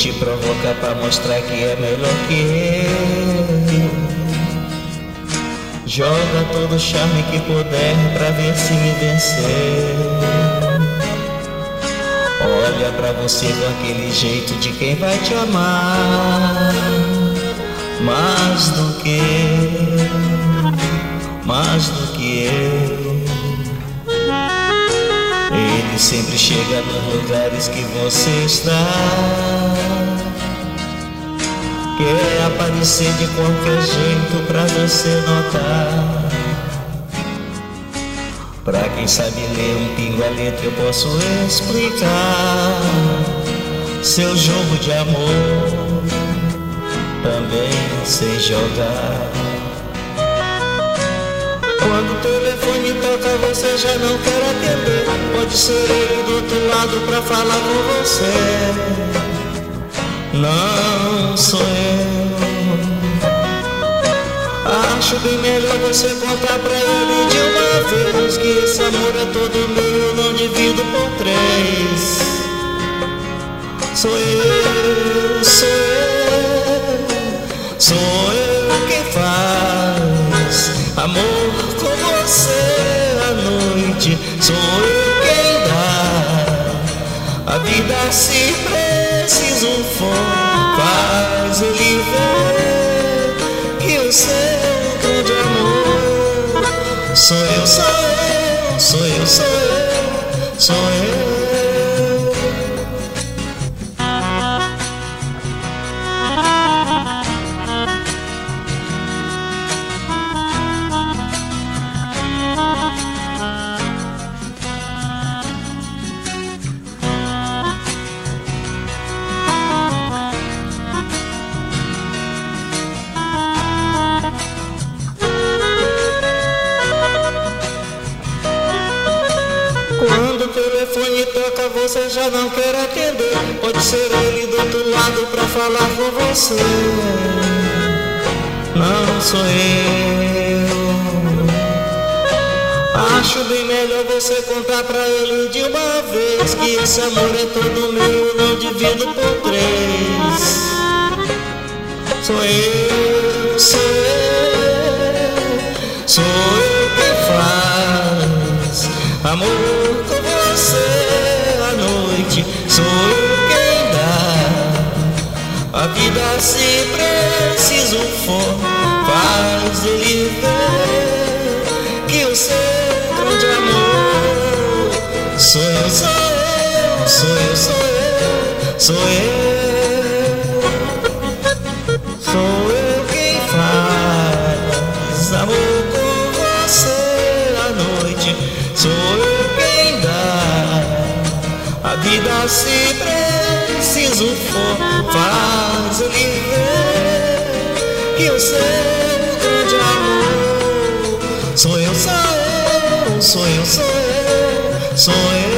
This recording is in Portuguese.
te provocar pra mostrar que é melhor que eu. Joga todo o charme que puder pra ver se me vencer. Olha pra você com aquele jeito de quem vai te amar mais do que eu. Ele sempre chega nos lugares que você está. Quer aparecer de qualquer jeito pra você notar. Pra quem sabe ler um pingo a letra eu posso explicar. Seu jogo de amor também sei jogar. Quando o telefone toca você já não quer atender. Pode ser ele do outro lado pra falar com você. Não sou eu. Acho bem melhor você contar pra ele de uma vez que esse amor é todo meu, eu não divido por 3. Sou eu, sou eu, sou eu quem faz amor com você à noite. Sou eu quem dá a vida se preciso for. Faz ele ver que o seu grande amor sou eu, sou eu, sou eu, sou eu, sou eu. Quando o telefone toca você já não quer atender. Pode ser ele do outro lado pra falar com você. Não sou eu. Acho bem melhor você contar pra ele de uma vez que esse amor é todo meu, eu não divido por 3. Sou eu, sou eu, sou eu quem faz amor com você à noite. Sou eu quem dá a vida se preciso for. Faz ele ver que o seu grande amor sou eu, sou eu, sou eu, sou eu, sou eu. Sou eu quem faz amor com você à noite. Sou eu quem dá a vida se preciso for. Faz ele ver que o seu grande amor sou eu, sou eu, sou eu, sou eu, sou eu.